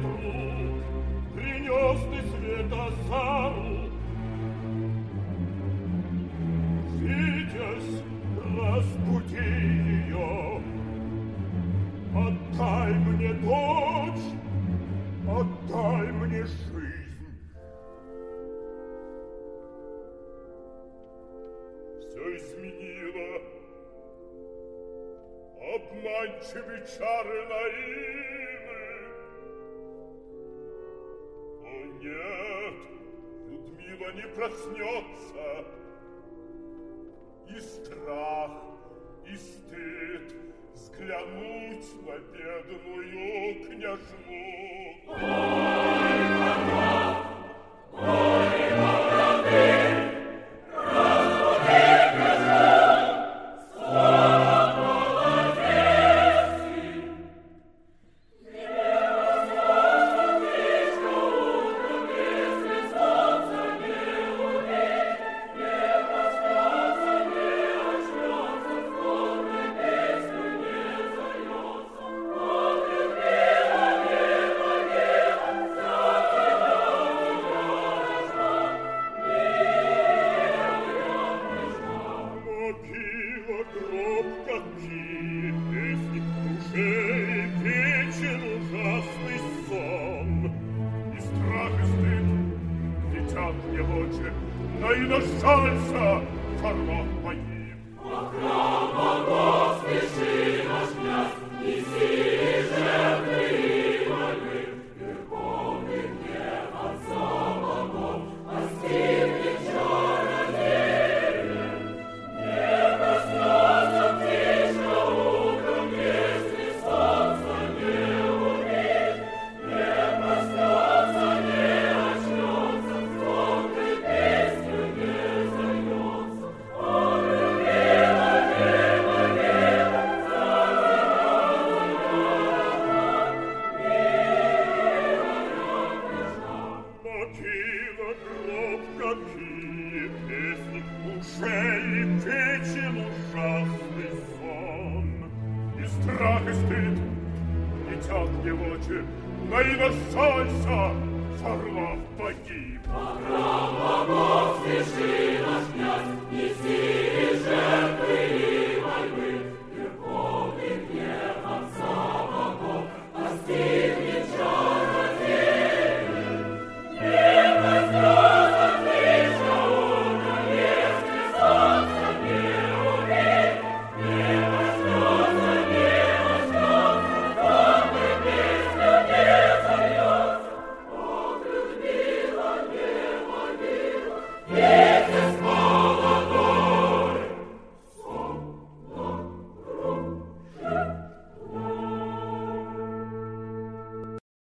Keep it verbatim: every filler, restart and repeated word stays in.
друг, принес ты света зару. Витязь, разбуди ее. Отдай мне дочь, отдай мне жизнь. Все изменило. Обманчивы чары наивны. О нет, Людмила не проснется. И страх, и стыд взглянуть на бедную княжну. Ой, она, ой, молодые, разбуди княжну, слава молодецкий. Невозможно птичка утром, если солнце не увидит, не проснется, не очнется, вскоре песню не зальется. Ох, Людмила, мила, мила, закидала княжна, мила, княжна. Могила, гроб, какие песни, уже и вечен ужасный сон. И страх, и стыд летят мне в очи, но и нашался Орлов погиб. По храм богов спеши, наш князь, неси жертвы и мольбы. Верховный гнев отца богов постигнет чародея. Не проснется птичка утром, если солнце не увидит, не проснется, не очнется, звонкой песню не зальется. О, Людмила, мила, мила, закидала княжна, могила, гроб, какие песни, уже и вечен ужасный сон. И страх, и стыд летят мне в очи, но и нашелся Орлов погиб. По храм богов спеши, наш князь, неси жертвы и